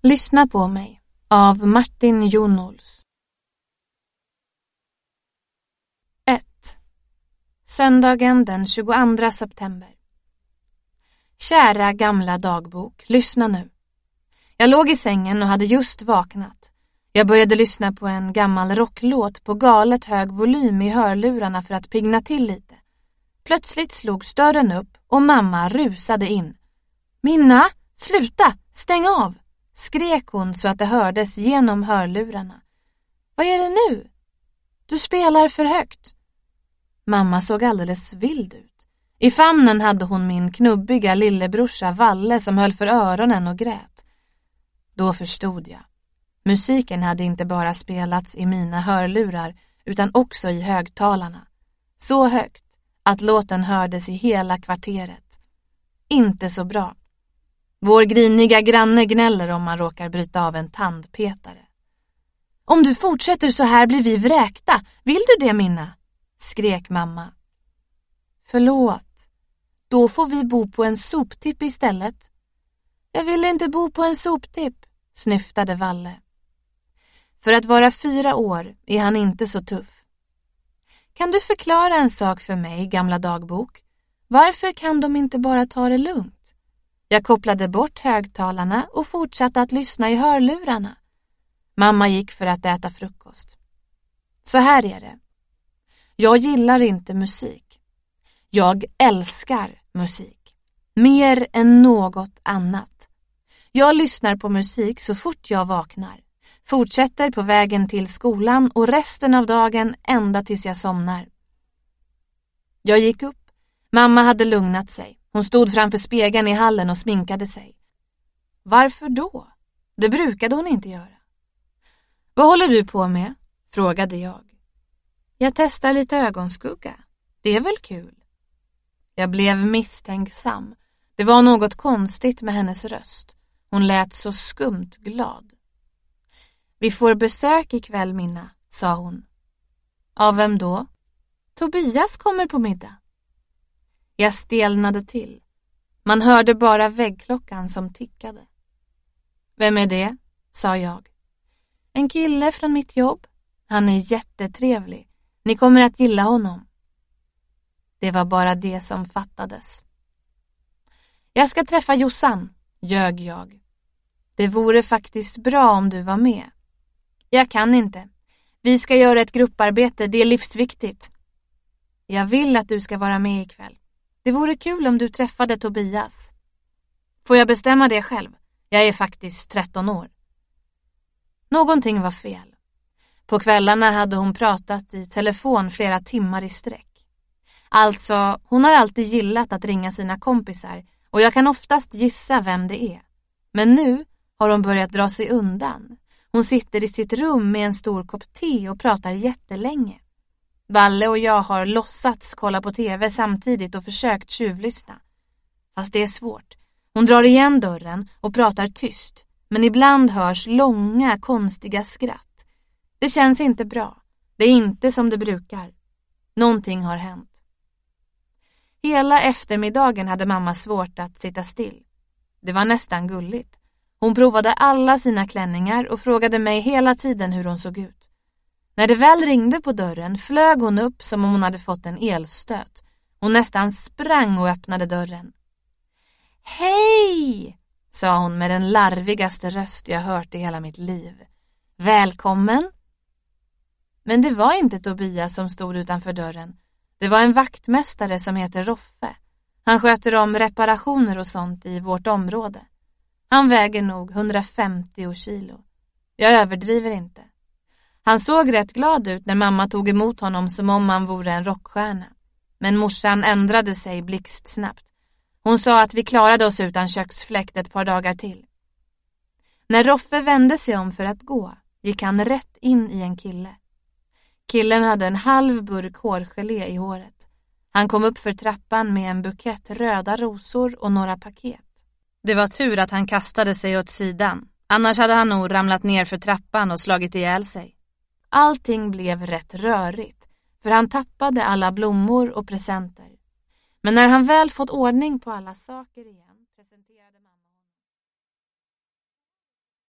Lyssna på mig av Martin Jonols. 1. Söndagen den 22 september. Kära gamla dagbok, lyssna nu. Jag låg i sängen och hade just vaknat. Jag började lyssna på en gammal rocklåt på galet hög volym i hörlurarna för att pigna till lite. Plötsligt slogs dörren upp och mamma rusade in. Minna, sluta, stäng av! Skrek hon så att det hördes genom hörlurarna. Vad är det nu? Du spelar för högt. Mamma såg alldeles vild ut. I famnen hade hon min knubbiga lillebrorsa Valle som höll för öronen och grät. Då förstod jag. Musiken hade inte bara spelats i mina hörlurar utan också i högtalarna. Så högt att låten hördes i hela kvarteret. Inte så bra. Vår griniga granne gnäller om man råkar bryta av en tandpetare. Om du fortsätter så här blir vi vräkta. Vill du det, Minna? Skrek mamma. Förlåt. Då får vi bo på en soptipp istället. Jag vill inte bo på en soptipp, snyftade Valle. För att vara 4 år är han inte så tuff. Kan du förklara en sak för mig, gamla dagbok? Varför kan de inte bara ta det lugnt? Jag kopplade bort högtalarna och fortsatte att lyssna i hörlurarna. Mamma gick för att äta frukost. Så här är det. Jag gillar inte musik. Jag älskar musik. Mer än något annat. Jag lyssnar på musik så fort jag vaknar. Fortsätter på vägen till skolan och resten av dagen ända tills jag somnar. Jag gick upp. Mamma hade lugnat sig. Hon stod framför spegeln i hallen och sminkade sig. Varför då? Det brukade hon inte göra. Vad håller du på med? Frågade jag. Jag testar lite ögonskugga. Det är väl kul? Jag blev misstänksam. Det var något konstigt med hennes röst. Hon lät så skumt glad. Vi får besök ikväll, Minna, sa hon. Av vem då? Tobias kommer på middag. Jag stelnade till. Man hörde bara väggklockan som tickade. Vem är det? Sa jag. En kille från mitt jobb. Han är jättetrevlig. Ni kommer att gilla honom. Det var bara det som fattades. Jag ska träffa Jossan, ljög jag. Det vore faktiskt bra om du var med. Jag kan inte. Vi ska göra ett grupparbete, det är livsviktigt. Jag vill att du ska vara med ikväll. Det vore kul om du träffade Tobias. Får jag bestämma det själv? Jag är faktiskt 13 år. Någonting var fel. På kvällarna hade hon pratat i telefon flera timmar i sträck. Alltså, hon har alltid gillat att ringa sina kompisar och jag kan oftast gissa vem det är. Men nu har hon börjat dra sig undan. Hon sitter i sitt rum med en stor kopp te och pratar jättelänge. Valle och jag har låtsats kolla på tv samtidigt och försökt tjuvlyssna. Fast det är svårt. Hon drar igen dörren och pratar tyst. Men ibland hörs långa, konstiga skratt. Det känns inte bra. Det är inte som det brukar. Någonting har hänt. Hela eftermiddagen hade mamma svårt att sitta still. Det var nästan gulligt. Hon provade alla sina klänningar och frågade mig hela tiden hur hon såg ut. När det väl ringde på dörren flög hon upp som om hon hade fått en elstöt. Hon nästan sprang och öppnade dörren. Hej! Sa hon med den larvigaste röst jag hört i hela mitt liv. Välkommen! Men det var inte Tobias som stod utanför dörren. Det var en vaktmästare som heter Roffe. Han sköter om reparationer och sånt i vårt område. Han väger nog 150 kilo. Jag överdriver inte. Han såg rätt glad ut när mamma tog emot honom som om han vore en rockstjärna. Men morsan ändrade sig blixtsnabbt. Hon sa att vi klarade oss utan köksfläkt ett par dagar till. När Roffe vände sig om för att gå gick han rätt in i en kille. Killen hade en halv burk hårgelé i håret. Han kom upp för trappan med en bukett röda rosor och några paket. Det var tur att han kastade sig åt sidan. Annars hade han nog ramlat ner för trappan och slagit ihjäl sig. Allting blev rätt rörigt, för han tappade alla blommor och presenter. Men när han väl fått ordning på alla saker igen